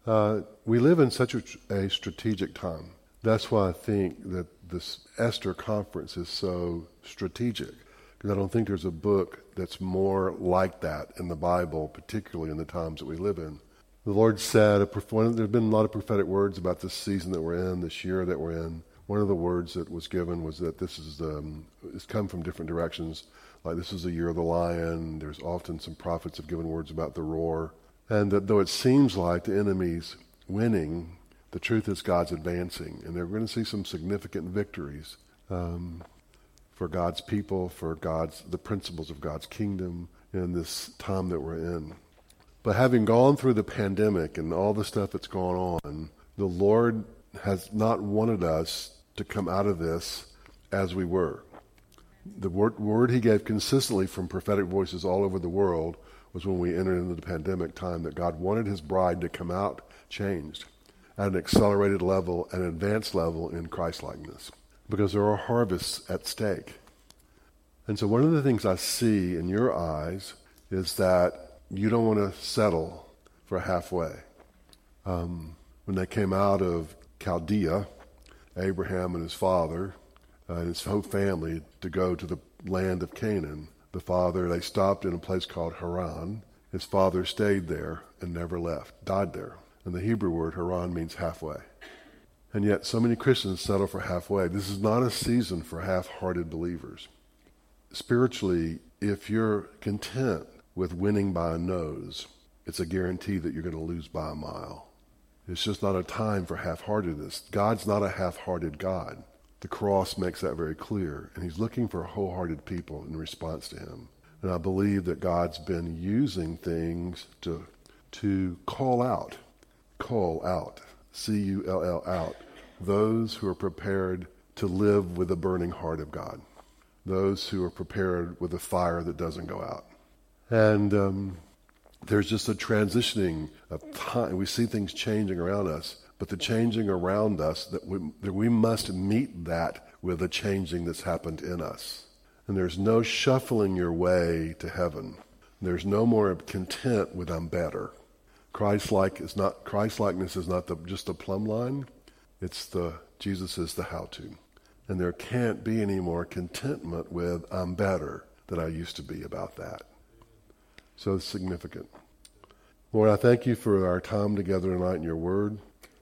We live in such a strategic time. That's why I think that this Esther conference is so strategic, because I don't think there's a book that's more like that in the Bible, particularly in the times that we live in. The Lord said, there's been a lot of prophetic words about this season that we're in, this year that we're in. One of the words that was given was that this is it's come from different directions. Like this is the year of the lion. There's often some prophets have given words about the roar. And that though it seems like the enemy's winning, the truth is God's advancing. And they're going to see some significant victories for God's people, for the principles of God's kingdom in this time that we're in. But having gone through the pandemic and all the stuff that's gone on, the Lord has not wanted us to come out of this as we were. The word he gave consistently from prophetic voices all over the world was when we entered into the pandemic time that God wanted his bride to come out changed at an accelerated level, an advanced level in Christ-likeness, because there are harvests at stake. And so one of the things I see in your eyes is that you don't want to settle for halfway. When they came out of Chaldea, Abraham and his father and his whole family to go to the land of Canaan, they stopped in a place called Haran. His father stayed there and never left, died there. And the Hebrew word Haran means halfway. And yet so many Christians settle for halfway. This is not a season for half-hearted believers. Spiritually, if you're content with winning by a nose, it's a guarantee that you're going to lose by a mile. It's just not a time for half-heartedness. God's not a half-hearted God. The cross makes that very clear, and he's looking for wholehearted people in response to him. And I believe that God's been using things to call out, C-U-L-L out, those who are prepared to live with the burning heart of God, those who are prepared with a fire that doesn't go out. And there's just a transitioning of time. We see things changing around us, but the changing around us, that we must meet that with the changing that's happened in us. And there's no shuffling your way to heaven. There's no more content with I'm better. Christ-likeness is not just the plumb line. Jesus is the how-to. And there can't be any more contentment with I'm better than I used to be about that. So it's significant. Lord, I thank you for our time together tonight in your word.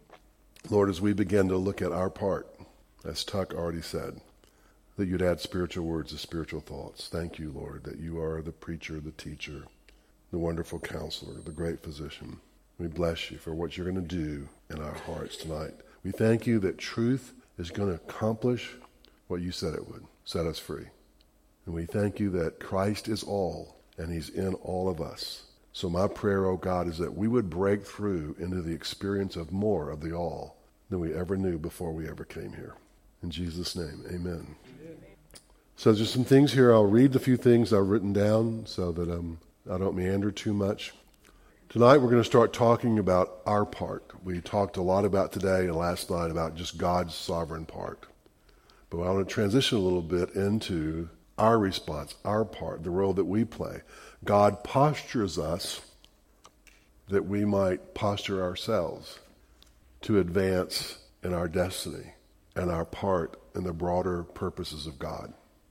Lord, as we begin to look at our part, as Tuck already said, that you'd add spiritual words to spiritual thoughts. Thank you, Lord, that you are the preacher, the teacher, the wonderful counselor, the great physician. We bless you for what you're going to do in our hearts tonight. We thank you that truth is going to accomplish what you said it would, set us free. And we thank you that Christ is all, and he's in all of us. So my prayer, oh God, is that we would break through into the experience of more of the all than we ever knew before we ever came here. In Jesus' name, amen. So there's some things here. I'll read the few things I've written down so that I don't meander too much. Tonight we're going to start talking about our part. We talked a lot about today and last night about just God's sovereign part. But I want to transition a little bit into our response, our part, the role that we play. God postures us that we might posture ourselves to advance in our destiny and our part in the broader purposes of God.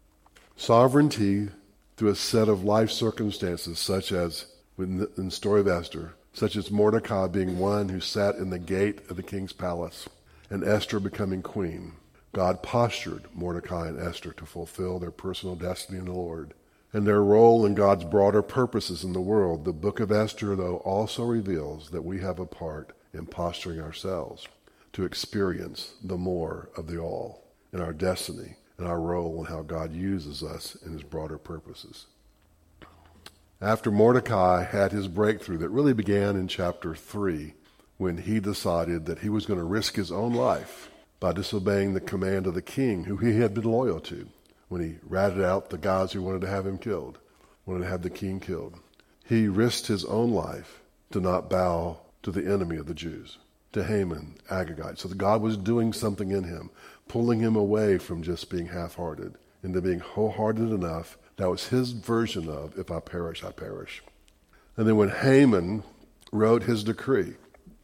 Sovereignty through a set of life circumstances, such as in the story of Esther, such as Mordecai being one who sat in the gate of the king's palace and Esther becoming queen. God postured Mordecai and Esther to fulfill their personal destiny in the Lord and their role in God's broader purposes in the world. The book of Esther, though, also reveals that we have a part in posturing ourselves to experience the more of the all in our destiny and our role and how God uses us in his broader purposes. After Mordecai had his breakthrough that really began in chapter 3, when he decided that he was going to risk his own life by disobeying the command of the king, who he had been loyal to, when he ratted out the guys who wanted to have him killed, wanted to have the king killed. He risked his own life to not bow to the enemy of the Jews, to Haman, Agagite. So that God was doing something in him, pulling him away from just being half-hearted into being wholehearted enough. That was his version of, if I perish, I perish. And then when Haman wrote his decree,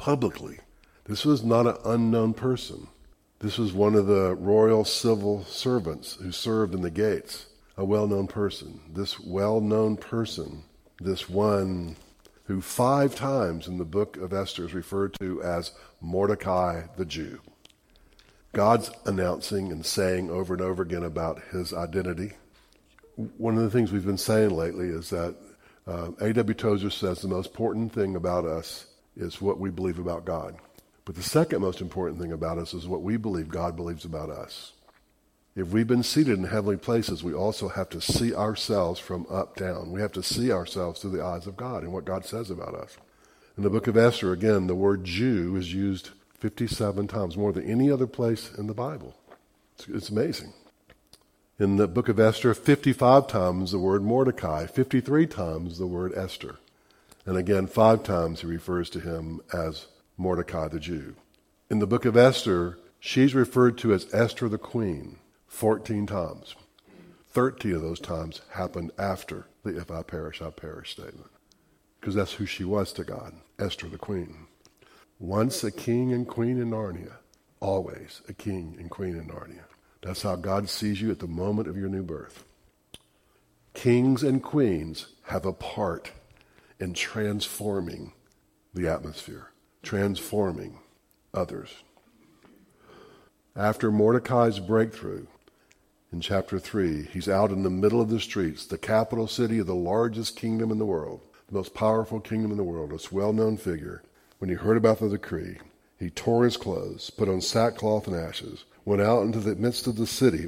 publicly. This was not an unknown person. This was one of the royal civil servants who served in the gates, a well-known person. This well-known person, this one who 5 times in the book of Esther is referred to as Mordecai the Jew. God's announcing and saying over and over again about his identity. One of the things we've been saying lately is that A.W. Tozer says the most important thing about us is what we believe about God. But the second most important thing about us is what we believe God believes about us. If we've been seated in heavenly places, we also have to see ourselves from up down. We have to see ourselves through the eyes of God and what God says about us. In the book of Esther, again, the word Jew is used 57 times, more than any other place in the Bible. It's amazing. In the book of Esther, 55 times the word Mordecai, 53 times the word Esther. And again, 5 times he refers to him as Mordecai the Jew. In the book of Esther, she's referred to as Esther the Queen 14 times. 13 of those times happened after the "if I perish, I perish" statement. Because that's who she was to God, Esther the Queen. Once a king and queen in Narnia, always a king and queen in Narnia. That's how God sees you at the moment of your new birth. Kings and queens have a part in transforming the atmosphere, transforming others. After Mordecai's breakthrough, in chapter 3, he's out in the middle of the streets, the capital city of the largest kingdom in the world, the most powerful kingdom in the world, this well-known figure. When he heard about the decree, he tore his clothes, put on sackcloth and ashes, went out into the midst of the city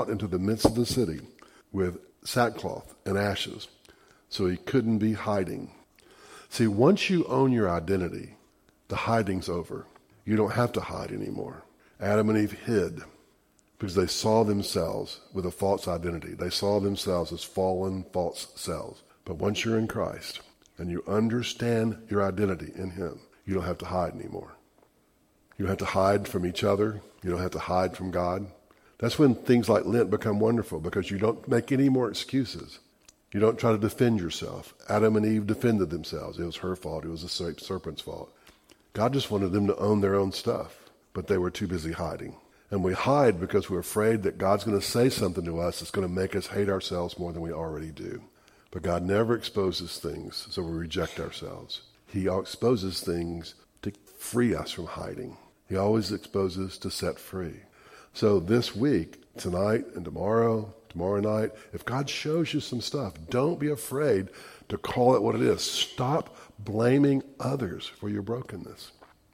with sackcloth and ashes, so he couldn't be hiding. See, once you own your identity, the hiding's over. You don't have to hide anymore. Adam and Eve hid because they saw themselves with a false identity. They saw themselves as fallen, false selves. But once you're in Christ and you understand your identity in him, you don't have to hide anymore. You don't have to hide from each other. You don't have to hide from God. That's when things like Lent become wonderful, because you don't make any more excuses. You don't try to defend yourself. Adam and Eve defended themselves. It was her fault. It was the serpent's fault. God just wanted them to own their own stuff, but they were too busy hiding. And we hide because we're afraid that God's going to say something to us that's going to make us hate ourselves more than we already do. But God never exposes things so we reject ourselves. He exposes things to free us from hiding. He always exposes to set free. So this week, tonight and tomorrow night, if God shows you some stuff, don't be afraid to call it what it is. Stop blaming others for your brokenness.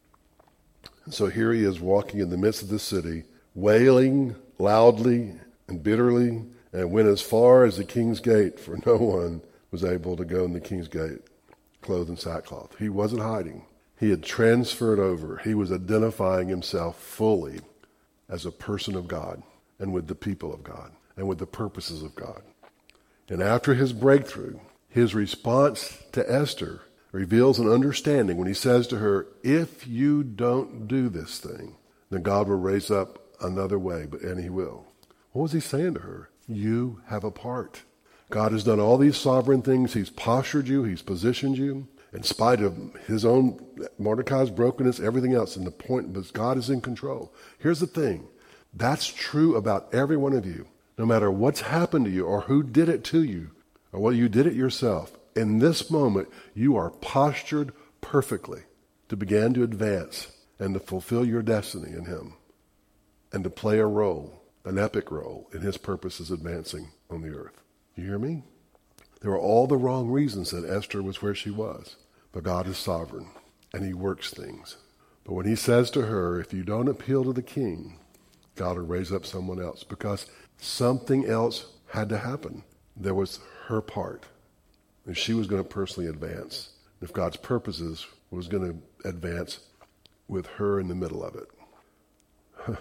And so here he is walking in the midst of the city, wailing loudly and bitterly, and went as far as the king's gate, for no one was able to go in the king's gate clothed in sackcloth. He wasn't hiding. He had transferred over. He was identifying himself fully as a person of God and with the people of God and with the purposes of God. And after his breakthrough, his response to Esther reveals an understanding when he says to her, if you don't do this thing, then God will raise up another way, and he will. What was he saying to her? You have a part. God has done all these sovereign things. He's postured you. He's positioned you. In spite of his own, Mordecai's brokenness, everything else, and the point is God is in control. Here's the thing. That's true about every one of you. No matter what's happened to you or who did it to you or whether you did it yourself, in this moment, you are postured perfectly to begin to advance and to fulfill your destiny in him and to play a role, an epic role, in his purposes advancing on the earth. You hear me? There were all the wrong reasons that Esther was where she was. But God is sovereign, and he works things. But when he says to her, if you don't appeal to the king, God will raise up someone else, because something else had to happen. There was her part. If she was going to personally advance, if God's purposes was going to advance with her in the middle of it.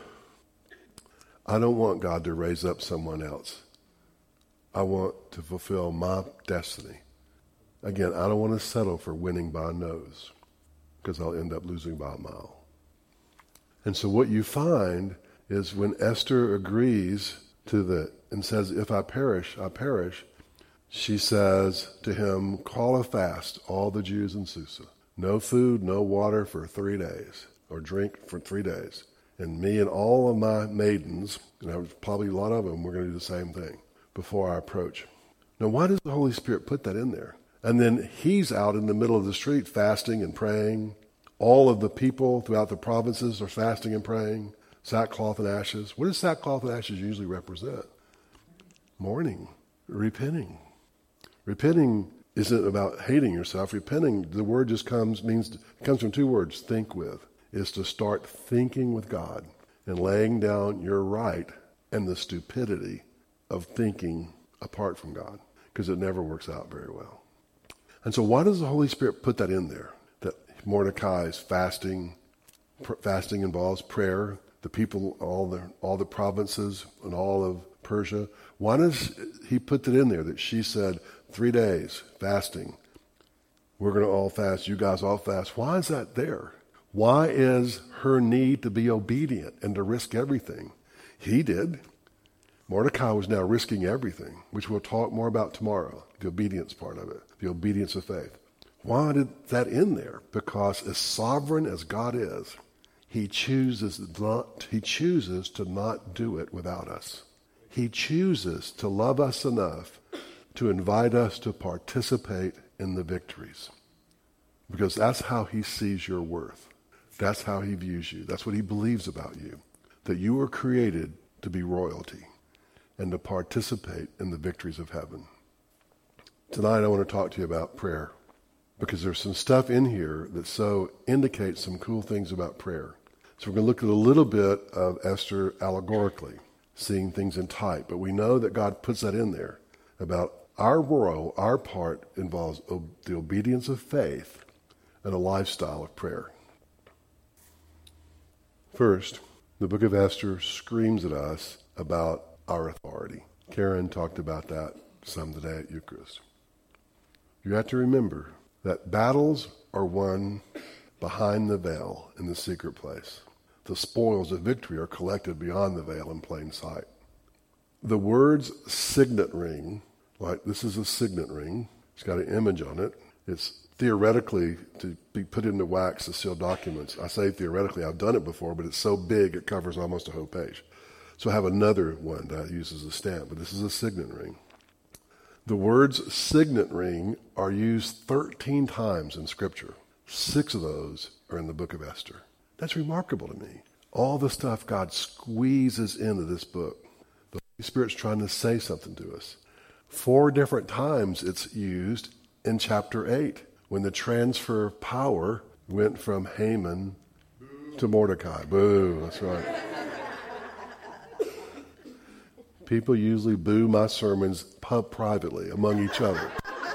I don't want God to raise up someone else. I want to fulfill my destiny. Again, I don't want to settle for winning by a nose, because I'll end up losing by a mile. And so what you find is when Esther agrees to and says, if I perish, I perish, she says to him, call a fast all the Jews in Susa. No food, no water for 3 days, or drink for 3 days. And me and all of my maidens, and there was probably a lot of them, we're going to do the same thing before I approach. Now, why does the Holy Spirit put that in there? And then he's out in the middle of the street fasting and praying. All of the people throughout the provinces are fasting and praying. Sackcloth and ashes. What does sackcloth and ashes usually represent? Mourning, repenting. Repenting isn't about hating yourself. Repenting, the word just comes from 2 words, think with. Is to start thinking with God and laying down your right and the stupidity of thinking apart from God, because it never works out very well. And so why does the Holy Spirit put that in there? That Mordecai's fasting involves prayer. The people, all the provinces and all of Persia. Why does he put that in there? That she said 3 days fasting. We're going to all fast. You guys all fast. Why is that there? Why is her need to be obedient and to risk everything? He did. Mordecai was now risking everything, which we'll talk more about tomorrow, the obedience part of it, the obedience of faith. Why did that in there? Because as sovereign as God is, he chooses to not do it without us. He chooses to love us enough to invite us to participate in the victories. Because that's how he sees your worth. That's how he views you. That's what he believes about you. That you were created to be royalty and to participate in the victories of heaven. Tonight I want to talk to you about prayer, because there's some stuff in here that so indicates some cool things about prayer. So we're going to look at a little bit of Esther allegorically, seeing things in type. But we know that God puts that in there about our role, our part involves the obedience of faith and a lifestyle of prayer. First, the book of Esther screams at us about our authority. Karen talked about that some today at Eucharist. You have to remember that battles are won behind the veil in the secret place. The spoils of victory are collected beyond the veil in plain sight. The words signet ring, like this is a signet ring, it's got an image on it. It's theoretically to be put into wax to seal documents. I say theoretically, I've done it before, but it's so big it covers almost a whole page. So I have another one that I use as a stamp, but this is a signet ring. The words signet ring are used 13 times in Scripture. 6 of those are in the book of Esther. That's remarkable to me. All the stuff God squeezes into this book. The Holy Spirit's trying to say something to us. 4 different times it's used in chapter 8, when the transfer of power went from Haman to Mordecai. Boo, that's right. People usually boo my sermons privately among each other.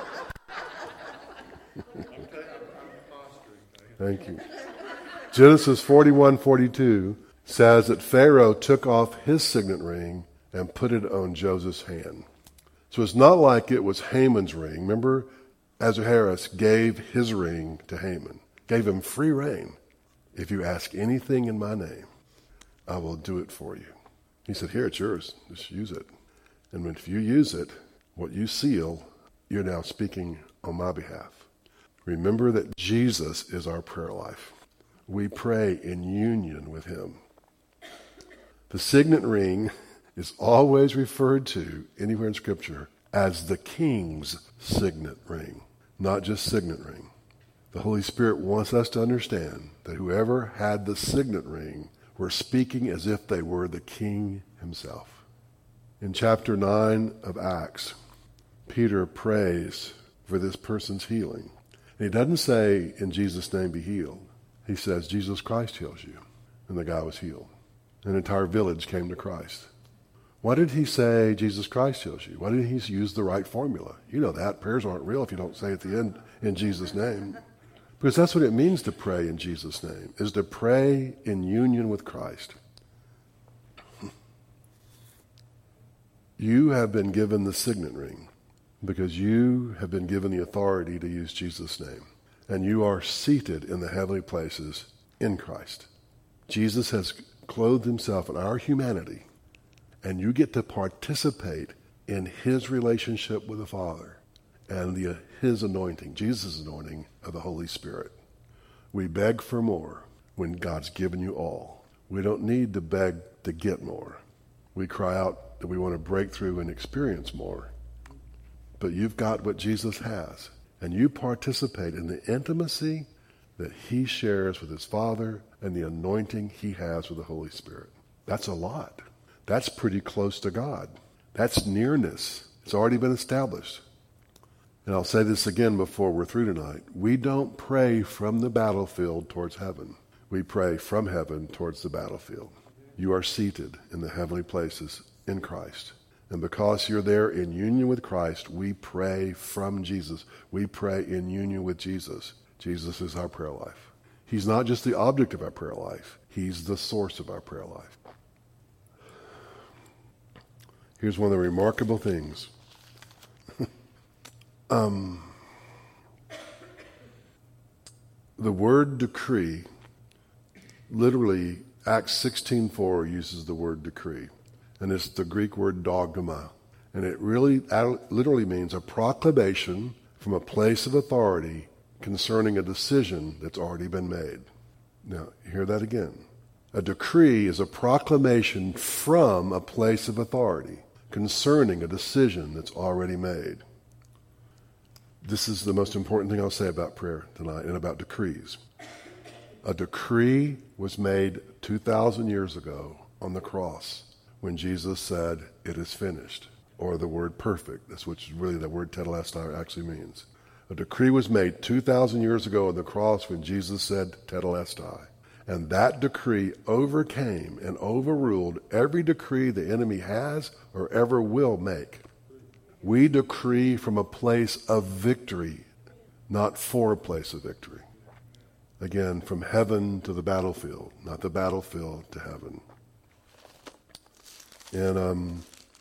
Thank you. Genesis 41:42 says that Pharaoh took off his signet ring and put it on Joseph's hand. So it's not like it was Haman's ring. Remember, Ahasuerus gave his ring to Haman, gave him free rein. If you ask anything in my name, I will do it for you. He said, here, it's yours. Just use it. And if you use it, what you seal, you're now speaking on my behalf. Remember that Jesus is our prayer life. We pray in union with him. The signet ring is always referred to anywhere in Scripture as the king's signet ring, not just signet ring. The Holy Spirit wants us to understand that whoever had the signet ring were speaking as if they were the king himself. In chapter 9 of Acts, Peter prays for this person's healing. And he doesn't say, in Jesus' name be healed. He says, Jesus Christ heals you. And the guy was healed. An entire village came to Christ. Why did he say, Jesus Christ heals you? Why didn't he use the right formula? You know that. Prayers aren't real if you don't say at the end, in Jesus' name. Because that's what it means to pray in Jesus' name, is to pray in union with Christ. You have been given the signet ring because you have been given the authority to use Jesus' name. And you are seated in the heavenly places in Christ. Jesus has clothed himself in our humanity, and you get to participate in his relationship with the Father and his anointing, Jesus' anointing of the Holy Spirit. We beg for more when God's given you all. We don't need to beg to get more. We cry out that we want to break through and experience more. But you've got what Jesus has, and you participate in the intimacy that he shares with his Father and the anointing he has with the Holy Spirit. That's a lot. That's pretty close to God. That's nearness. It's already been established. And I'll say this again before we're through tonight. We don't pray from the battlefield towards heaven. We pray from heaven towards the battlefield. You are seated in the heavenly places in Christ. And because you're there in union with Christ, we pray from Jesus. We pray in union with Jesus. Jesus is our prayer life. He's not just the object of our prayer life. He's the source of our prayer life. Here's one of the remarkable things. The word decree, literally Acts 16:4 uses the word decree. And it's the Greek word dogma. And it literally means a proclamation from a place of authority concerning a decision that's already been made. Now, hear that again. A decree is a proclamation from a place of authority concerning a decision that's already made. This is the most important thing I'll say about prayer tonight and about decrees. A decree was made 2,000 years ago on the cross when Jesus said, "It is finished," or the word perfect. That's what really the word tetelestai actually means. A decree was made 2,000 years ago on the cross when Jesus said tetelestai. And that decree overcame and overruled every decree the enemy has or ever will make. We decree from a place of victory, not for a place of victory. Again, from heaven to the battlefield, not the battlefield to heaven. In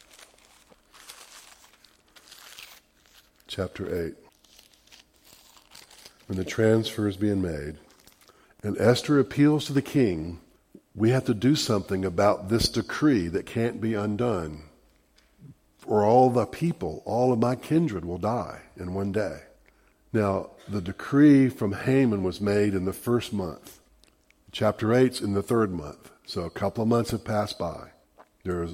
chapter 8, when the transfer is being made, and Esther appeals to the king, we have to do something about this decree that can't be undone. Or all the people, all of my kindred will die in one day. Now, the decree from Haman was made in the first month. Chapter 8's in the third month. So a couple of months have passed by. There's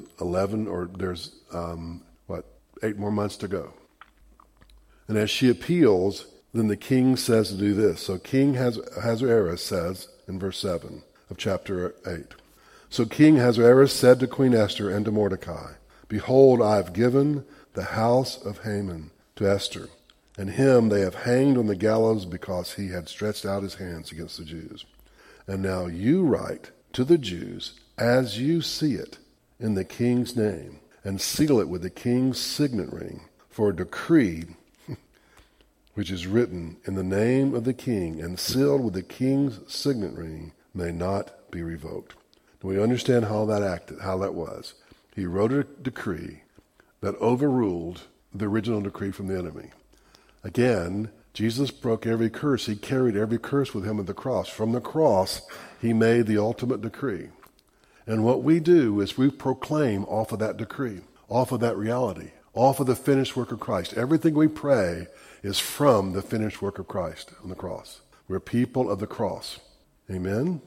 8 more months to go. And as she appeals, then the king says to do this. So King Ahasuerus says in verse 7 of chapter 8. So King Ahasuerus said to Queen Esther and to Mordecai, "Behold, I have given the house of Haman to Esther, and him they have hanged on the gallows because he had stretched out his hands against the Jews. And now you write to the Jews as you see it in the king's name, and seal it with the king's signet ring, for a decree which is written in the name of the king and sealed with the king's signet ring may not be revoked." Do we understand how that was? He wrote a decree that overruled the original decree from the enemy. Again, Jesus broke every curse. He carried every curse with him at the cross. From the cross, he made the ultimate decree. And what we do is we proclaim off of that decree, off of that reality, off of the finished work of Christ. Everything we pray is from the finished work of Christ on the cross. We're people of the cross. Amen?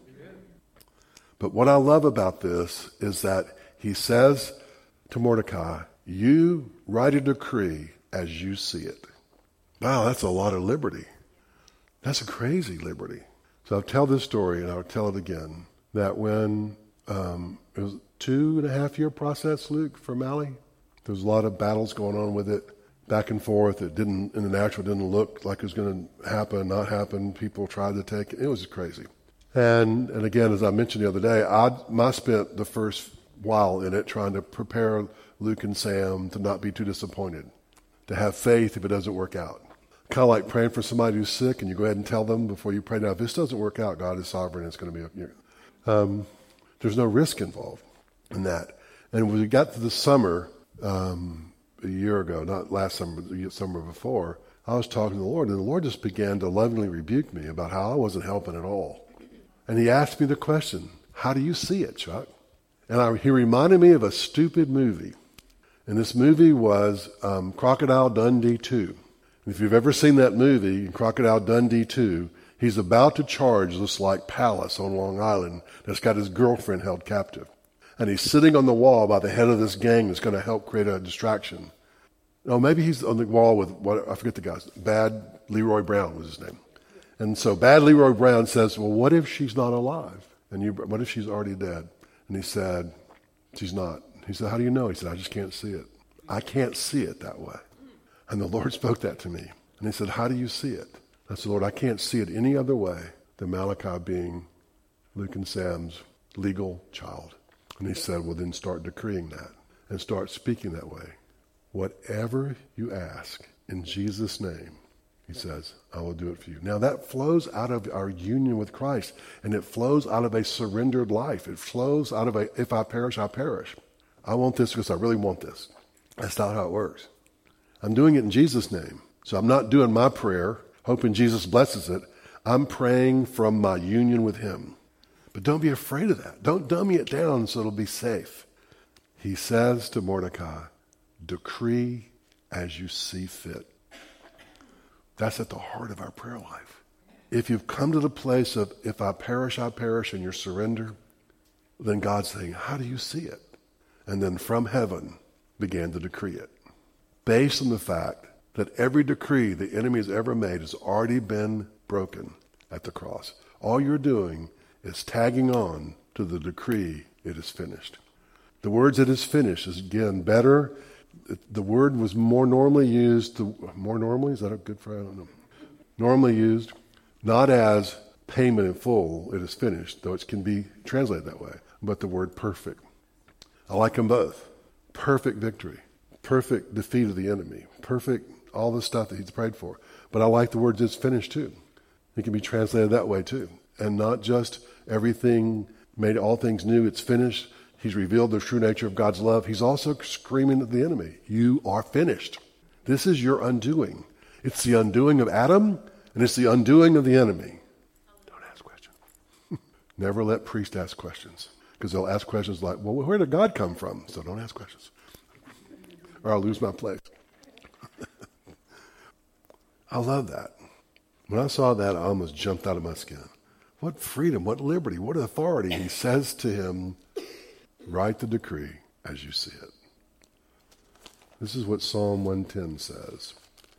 But what I love about this is that he says to Mordecai, you write a decree as you see it. Wow, that's a lot of liberty. That's a crazy liberty. So I'll tell this story and I'll tell it again. That when it was a 2.5-year process, Luke, for Mally. There was a lot of battles going on with it, back and forth. It didn't, in the natural, didn't look like it was going to happen, not happen. People tried to take it. It was crazy. And again, as I mentioned the other day, I spent the first while in it trying to prepare Luke and Sam to not be too disappointed, to have faith if it doesn't work out. Kind of like praying for somebody who's sick, and you go ahead and tell them before you pray, now, if this doesn't work out, God is sovereign. It's going to be, there's no risk involved in that. And when we got to the summer, a year ago, not last summer, but the summer before, I was talking to the Lord, and the Lord just began to lovingly rebuke me about how I wasn't helping at all. And he asked me the question, how do you see it, Chuck? And he reminded me of a stupid movie. And this movie was Crocodile Dundee 2. And if you've ever seen that movie, Crocodile Dundee 2, He's about to charge this like palace on Long Island that's got his girlfriend held captive. And he's sitting on the wall by the head of this gang that's going to help create a distraction. No, maybe he's on the wall with, I forget the guy's, Bad Leroy Brown was his name. And so Bad Leroy Brown says, well, what if she's not alive? And what if she's already dead? And he said, she's not. He said, how do you know? He said, I just can't see it. I can't see it that way. And the Lord spoke that to me. And he said, how do you see it? I said, Lord, I can't see it any other way than Malachi being Luke and Sam's legal child. And he said, well, then start decreeing that and start speaking that way. Whatever you ask in Jesus' name, he says, I will do it for you. Now that flows out of our union with Christ, and it flows out of a surrendered life. It flows out of a, if I perish, I perish. I want this because I really want this. That's not how it works. I'm doing it in Jesus' name. So I'm not doing my prayer, hoping Jesus blesses it. I'm praying from my union with him. But don't be afraid of that. Don't dummy it down so it'll be safe. He says to Mordecai, decree as you see fit. That's at the heart of our prayer life. If you've come to the place of, if I perish, and your surrender, then God's saying, how do you see it? And then from heaven began to decree it. Based on the fact that every decree the enemy has ever made has already been broken at the cross. All you're doing is tagging on to the decree, it is finished. The words it is finished is, again, better. The word was more normally used, is that a good phrase? I don't know. Normally used, not as payment in full, it is finished, though it can be translated that way, but the word perfect. I like them both. Perfect victory, perfect defeat of the enemy, perfect all the stuff that he's prayed for. But I like the words it's finished too. It can be translated that way too. And not just everything, made all things new, it's finished. He's revealed the true nature of God's love. He's also screaming at the enemy, you are finished. This is your undoing. It's the undoing of Adam, and it's the undoing of the enemy. Don't ask questions. Never let priests ask questions, because they'll ask questions like, well, where did God come from? So don't ask questions, or I'll lose my place. I love that. When I saw that, I almost jumped out of my skin. What freedom, what liberty, what authority. He says to him, write the decree as you see it. This is what Psalm 110 says.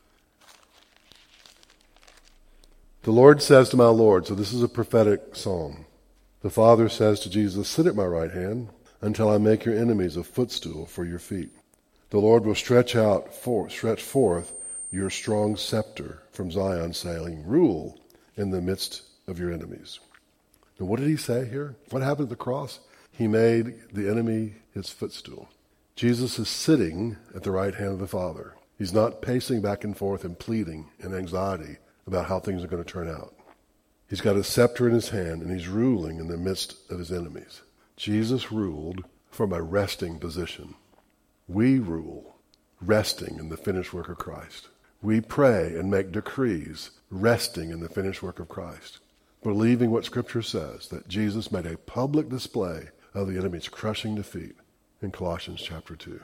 The Lord says to my Lord, so this is a prophetic psalm. The Father says to Jesus, sit at my right hand until I make your enemies a footstool for your feet. The Lord will stretch forth your strong scepter from Zion, saying, rule in the midst of your enemies. Now, what did he say here? What happened at the cross? He made the enemy his footstool. Jesus is sitting at the right hand of the Father. He's not pacing back and forth and pleading in anxiety about how things are going to turn out. He's got a scepter in his hand, and he's ruling in the midst of his enemies. Jesus ruled from a resting position. We rule resting in the finished work of Christ. We pray and make decrees resting in the finished work of Christ, believing what Scripture says, that Jesus made a public display of the enemy's crushing defeat in Colossians chapter 2.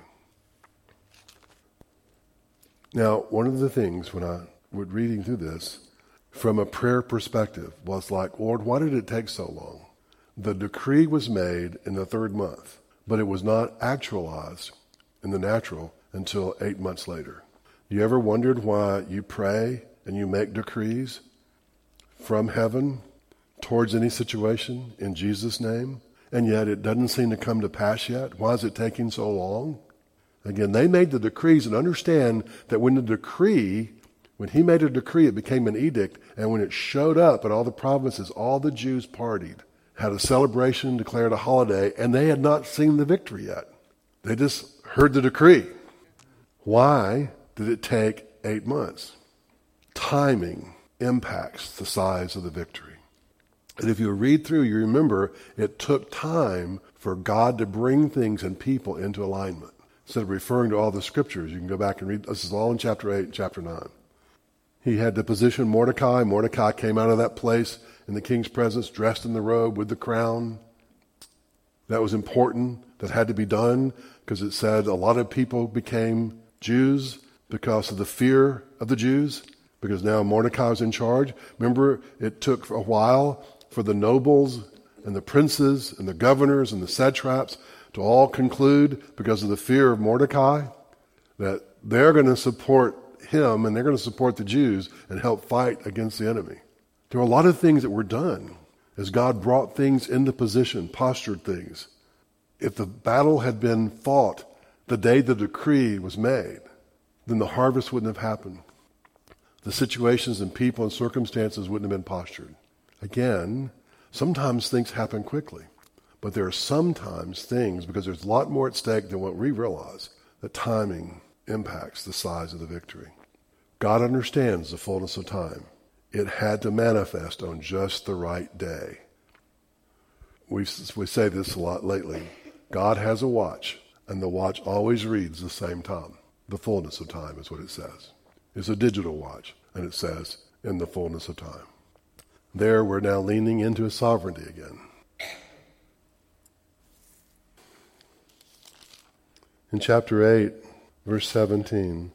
Now, one of the things when I was reading through this, from a prayer perspective, was like, Lord, why did it take so long? The decree was made in the 3rd month, but it was not actualized in the natural until 8 months later. You ever wondered why you pray and you make decrees from heaven towards any situation in Jesus' name, and yet it doesn't seem to come to pass yet? Why is it taking so long? Again, they made the decrees, and understand that when he made a decree, it became an edict, and when it showed up in all the provinces, all the Jews partied, had a celebration, declared a holiday, and they had not seen the victory yet. They just heard the decree. Why did it take 8 months? Timing impacts the size of the victory. And if you read through, you remember it took time for God to bring things and people into alignment. Instead of referring to all the scriptures, you can go back and read. This is all in chapter 8 and chapter 9. He had to position Mordecai. Mordecai came out of that place in the king's presence, dressed in the robe with the crown. That was important. That had to be done because it said a lot of people became Jews because of the fear of the Jews. because now Mordecai is in charge. Remember, it took a while for the nobles and the princes and the governors and the satraps to all conclude, because of the fear of Mordecai, that they're going to support him and they're going to support the Jews and help fight against the enemy. There were a lot of things that were done as God brought things into position, postured things. If the battle had been fought the day the decree was made, then the harvest wouldn't have happened. The situations and people and circumstances wouldn't have been postured. Again, sometimes things happen quickly, but there are sometimes things, because there's a lot more at stake than what we realize, that timing impacts the size of the victory. God understands the fullness of time. It had to manifest on just the right day. We say this a lot lately. God has a watch, and the watch always reads the same time. The fullness of time is what it says. It's a digital watch, and it says, in the fullness of time. There, we're now leaning into his sovereignty again. In chapter 8, verse 17,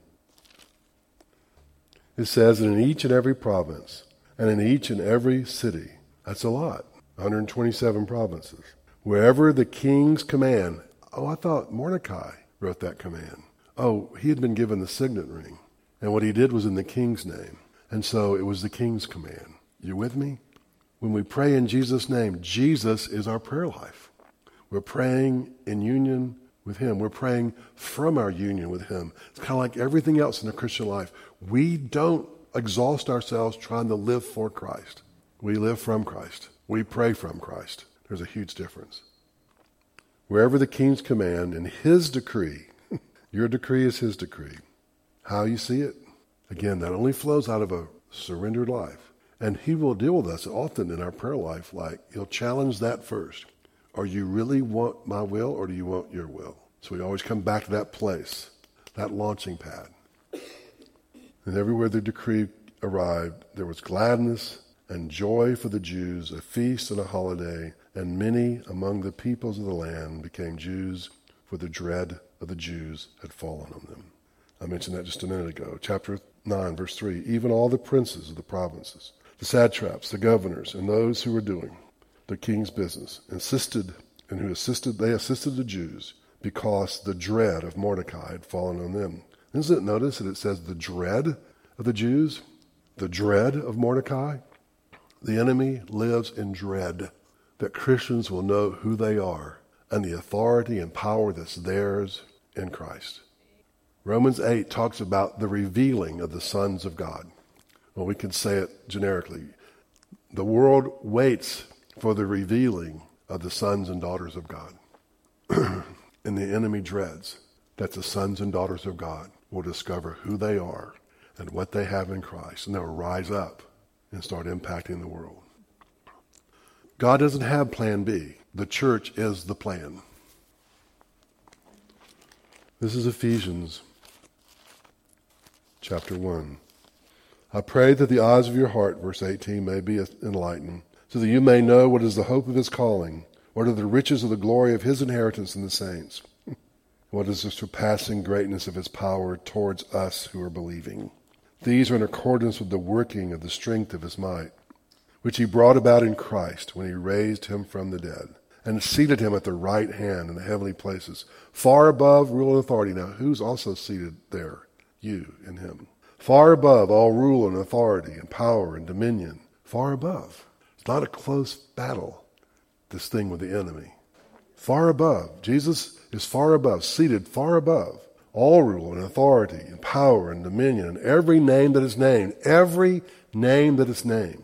it says, "And in each and every province, and in each and every city," that's a lot, 127 provinces, "wherever the king's command," I thought Mordecai wrote that command. He had been given the signet ring, and what he did was in the king's name, and so it was the king's command. You with me? When we pray in Jesus' name, Jesus is our prayer life. We're praying in union with him. We're praying from our union with him. It's kind of like everything else in the Christian life. We don't exhaust ourselves trying to live for Christ. We live from Christ. We pray from Christ. There's a huge difference. Wherever the king's command and his decree, your decree is his decree. How you see it? Again, that only flows out of a surrendered life. And he will deal with us often in our prayer life, like he'll challenge that first. Are you really want my will, or do you want your will? So we always come back to that place, that launching pad. And everywhere the decree arrived, there was gladness and joy for the Jews, a feast and a holiday, and many among the peoples of the land became Jews, for the dread of the Jews had fallen on them. I mentioned that just a minute ago. Chapter 9, verse 3, "Even all the princes of the provinces, the satraps, the governors, and those who were doing the king's business, they assisted the Jews, because the dread of Mordecai had fallen on them." Doesn't it notice that it says the dread of the Jews? The dread of Mordecai? The enemy lives in dread that Christians will know who they are and the authority and power that's theirs in Christ. Romans 8 talks about the revealing of the sons of God. Well, we can say it generically. The world waits for the revealing of the sons and daughters of God. And the enemy dreads that the sons and daughters of God will discover who they are and what they have in Christ, and they'll rise up and start impacting the world. God doesn't have plan B. The church is the plan. This is Ephesians chapter 1. "I pray that the eyes of your heart," verse 18, "may be enlightened, so that you may know what is the hope of his calling, what are the riches of the glory of his inheritance in the saints, what is the surpassing greatness of his power towards us who are believing. These are in accordance with the working of the strength of his might, which he brought about in Christ when he raised him from the dead, and seated him at the right hand in the heavenly places, far above rule and authority." Now, who's also seated there? You in him. "Far above all rule and authority and power and dominion." Far above. It's not a close battle, this thing with the enemy. Far above. Jesus is far above, seated far above all rule and authority and power and dominion and every name that is named. Every name that is named.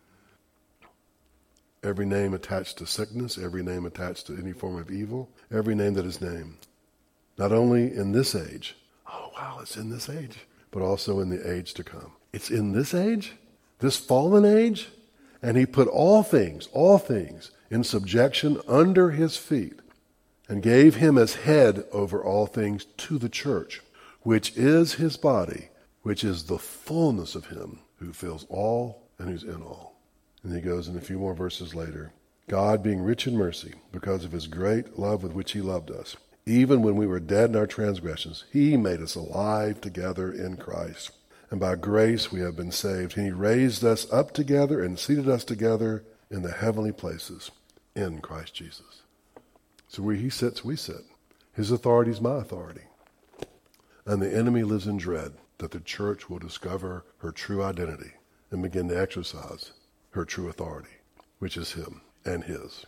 Every name attached to sickness, every name attached to any form of evil, every name that is named. Not only in this age, it's in this age, but also in the age to come. It's in this age, this fallen age, and he put all things in subjection under his feet, and gave him as head over all things to the church, which is his body, which is the fullness of him who fills all and who's in all. And he goes in a few more verses later, "God being rich in mercy, because of his great love with which he loved us, even when we were dead in our transgressions, he made us alive together in Christ. and by grace we have been saved. And he raised us up together and seated us together in the heavenly places in Christ Jesus. So where he sits, we sit. His authority is my authority. And the enemy lives in dread that the church will discover her true identity and begin to exercise her true authority, which is him and his.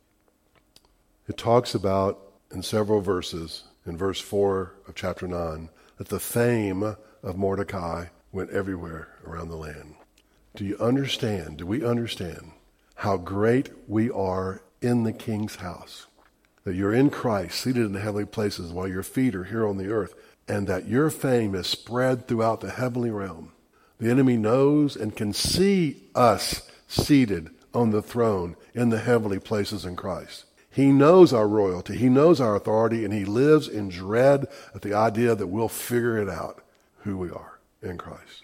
It talks about, in several verses, in verse 4 of chapter 9, that the fame of Mordecai went everywhere around the land. Do we understand how great we are in the King's house? That you're in Christ, seated in the heavenly places while your feet are here on the earth, and that your fame is spread throughout the heavenly realm. The enemy knows and can see us seated on the throne in the heavenly places in Christ. He knows our royalty. He knows our authority, and he lives in dread at the idea that we'll figure it out who we are in Christ.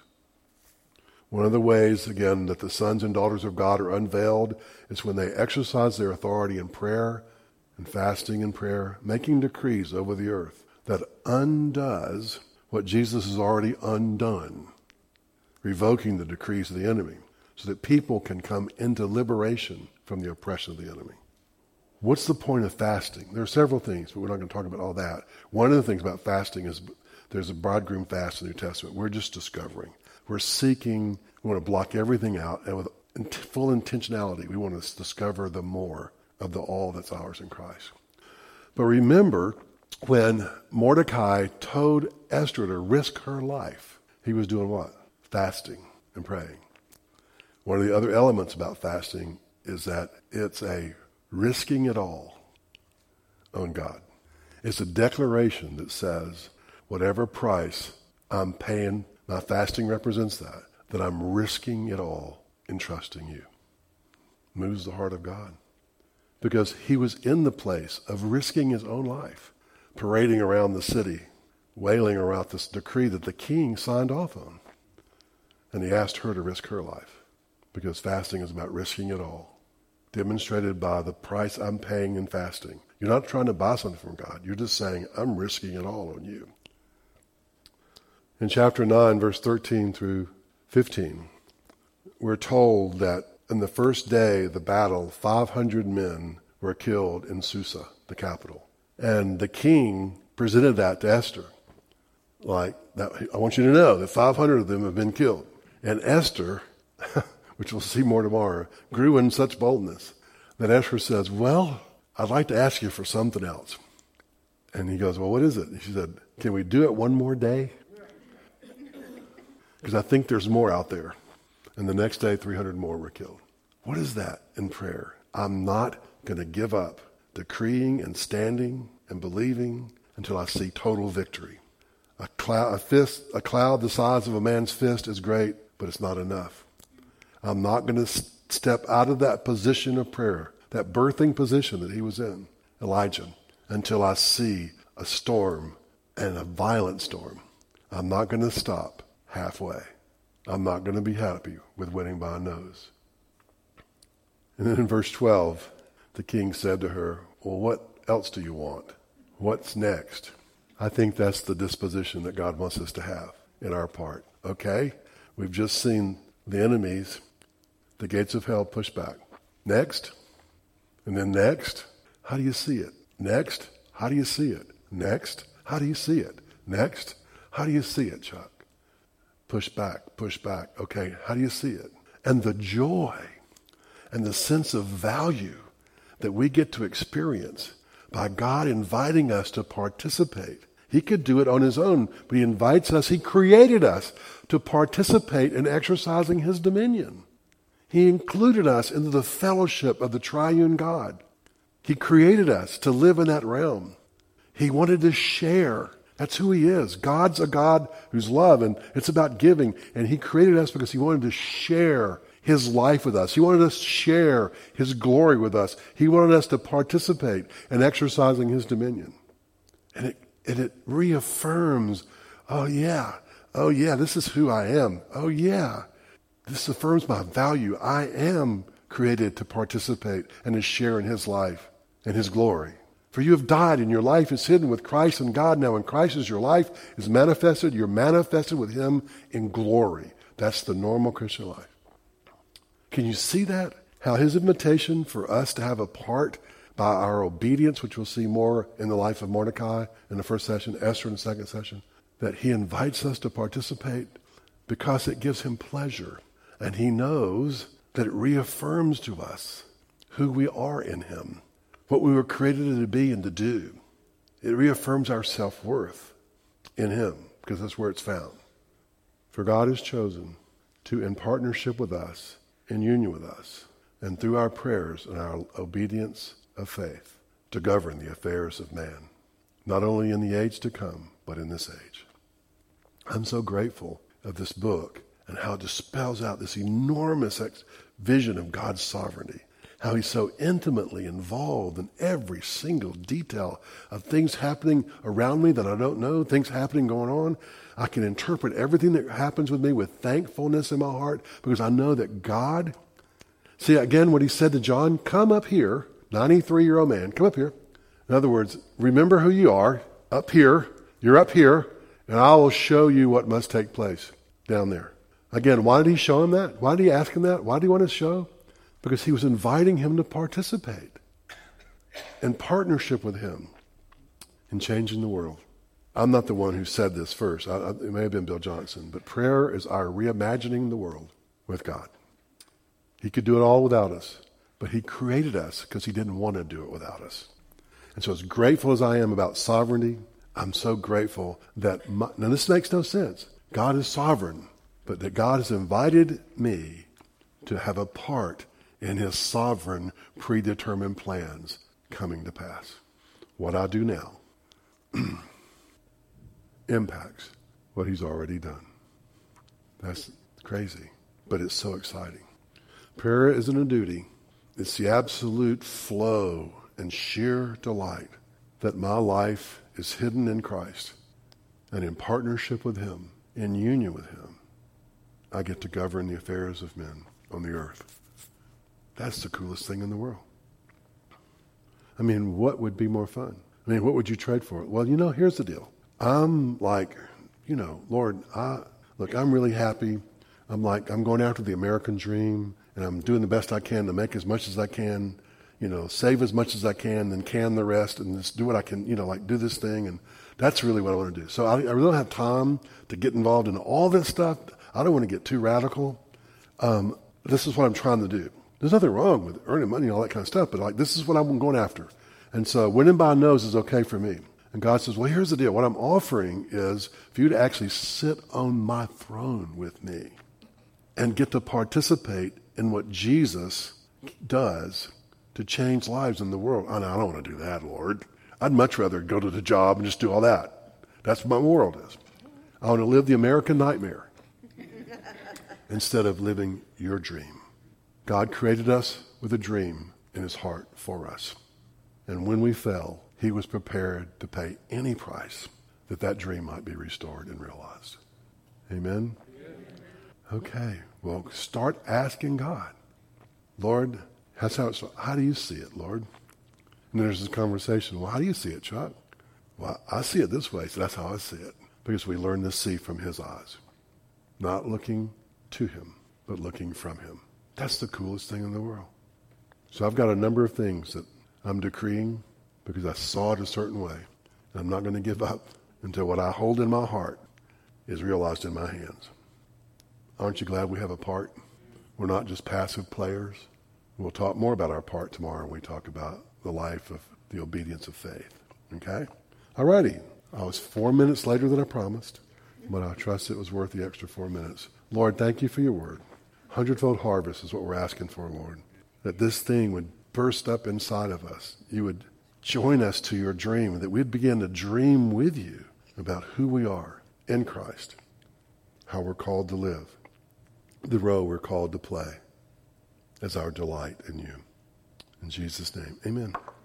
One of the ways, again, that the sons and daughters of God are unveiled is when they exercise their authority in prayer and fasting and prayer, making decrees over the earth that undoes what Jesus has already undone, revoking the decrees of the enemy so that people can come into liberation from the oppression of the enemy. What's the point of fasting? There are several things, but we're not going to talk about all that. One of the things about fasting is there's a bridegroom fast in the New Testament. We're just discovering. We're seeking, we want to block everything out, and with full intentionality, we want to discover the more of the all that's ours in Christ. But remember, when Mordecai told Esther to risk her life, he was doing what? Fasting and praying. One of the other elements about fasting is that it's a risking it all on God. It's a declaration that says, whatever price I'm paying, my fasting represents that I'm risking it all in trusting you. Moves the heart of God. Because he was in the place of risking his own life, parading around the city, wailing around this decree that the king signed off on. And he asked her to risk her life, because fasting is about risking it all, demonstrated by the price I'm paying in fasting. You're not trying to buy something from God. You're just saying, I'm risking it all on you. In chapter 9, verse 13 through 15, we're told that in the first day of the battle, 500 men were killed in Susa, the capital. And the king presented that to Esther. Like, that, I want you to know that 500 of them have been killed. And Esther, which we'll see more tomorrow, grew in such boldness that Esther says, well, I'd like to ask you for something else. And he goes, well, what is it? And she said, can we do it one more day? Because I think there's more out there. And the next day, 300 more were killed. What is that in prayer? I'm not going to give up decreeing and standing and believing until I see total victory. A cloud the size of a man's fist is great, but it's not enough. I'm not going to step out of that position of prayer, that birthing position that he was in, Elijah, until I see a storm, and a violent storm. I'm not going to stop halfway. I'm not going to be happy with winning by a nose. And then in verse 12, the king said to her, well, what else do you want? What's next? I think that's the disposition that God wants us to have in our part. Okay, we've just seen the enemies, the gates of hell push back. Next, and then next, how do you see it? Next, how do you see it? Next, how do you see it? Next, how do you see it, Chuck? Push back. Okay, how do you see it? And the joy and the sense of value that we get to experience by God inviting us to participate. He could do it on his own, but he invites us, he created us to participate in exercising his dominion. He included us into the fellowship of the triune God. He created us to live in that realm. He wanted to share. That's who he is. God's a God who's love, and it's about giving. And he created us because he wanted to share his life with us. He wanted us to share his glory with us. He wanted us to participate in exercising his dominion. And it reaffirms, oh yeah, this is who I am. Oh yeah, this affirms my value. I am created to participate and to share in his life and his glory. For you have died, and your life is hidden with Christ in God. Now, when Christ is your life is manifested, you're manifested with him in glory. That's the normal Christian life. Can you see that? How his invitation for us to have a part by our obedience, which we'll see more in the life of Mordecai in the first session, Esther in the second session, that he invites us to participate because it gives him pleasure. And he knows that it reaffirms to us who we are in him, what we were created to be and to do. It reaffirms our self-worth in him, because that's where it's found. For God has chosen to, in partnership with us, in union with us, and through our prayers and our obedience of faith, to govern the affairs of man, not only in the age to come, but in this age. I'm so grateful of this book and how it just spells out this enormous vision of God's sovereignty, how he's so intimately involved in every single detail of things happening around me that I don't know, things happening going on. I can interpret everything that happens with me with thankfulness in my heart because I know that God, see again what he said to John, come up here, 93-year-old man, come up here. In other words, remember who you are, up here, you're up here, and I will show you what must take place down there. Again, why did he show him that? Why did he ask him that? Why did he want to show? Because he was inviting him to participate in partnership with him in changing the world. I'm not the one who said this first. It may have been Bill Johnson, but prayer is our reimagining the world with God. He could do it all without us, but he created us because he didn't want to do it without us. And so as grateful as I am about sovereignty, I'm so grateful that, now this makes no sense. God is sovereign, but that God has invited me to have a part in his sovereign, predetermined plans coming to pass. What I do now impacts what he's already done. That's crazy, but it's so exciting. Prayer isn't a duty. It's the absolute flow and sheer delight that my life is hidden in Christ, and in partnership with him, in union with him, I get to govern the affairs of men on the earth. That's the coolest thing in the world. I mean, what would be more fun? I mean, what would you trade for? Well, here's the deal. I'm like, Lord, I'm really happy. I'm going after the American dream, and I'm doing the best I can to make as much as I can, save as much as I can, can the rest, and just do what I can, do this thing, and that's really what I want to do. So I really don't have time to get involved in all this stuff. I don't want to get too radical. This is what I'm trying to do. There's nothing wrong with earning money and all that kind of stuff, but this is what I'm going after. And so winning by nose is okay for me. And God says, well, here's the deal. What I'm offering is for you to actually sit on my throne with me and get to participate in what Jesus does to change lives in the world. I don't want to do that, Lord. I'd much rather go to the job and just do all that. That's what my world is. I want to live the American nightmare instead of living your dream. God created us with a dream in his heart for us. And when we fell, he was prepared to pay any price that dream might be restored and realized. Amen? Okay, well, start asking God. Lord, how do you see it, Lord? And there's this conversation, well, how do you see it, Chuck? Well, I see it this way, so that's how I see it. Because we learn to see from his eyes. Not looking to him, but looking from him. That's the coolest thing in the world. So I've got a number of things that I'm decreeing because I saw it a certain way. And I'm not going to give up until what I hold in my heart is realized in my hands. Aren't you glad we have a part? We're not just passive players. We'll talk more about our part tomorrow when we talk about the life of the obedience of faith. Okay? All righty. I was 4 minutes later than I promised, but I trust it was worth the extra 4 minutes. Lord, thank you for your word. 100-fold harvest is what we're asking for, Lord. That this thing would burst up inside of us. You would join us to your dream, that we'd begin to dream with you about who we are in Christ, how we're called to live, the role we're called to play as our delight in you. In Jesus' name, amen.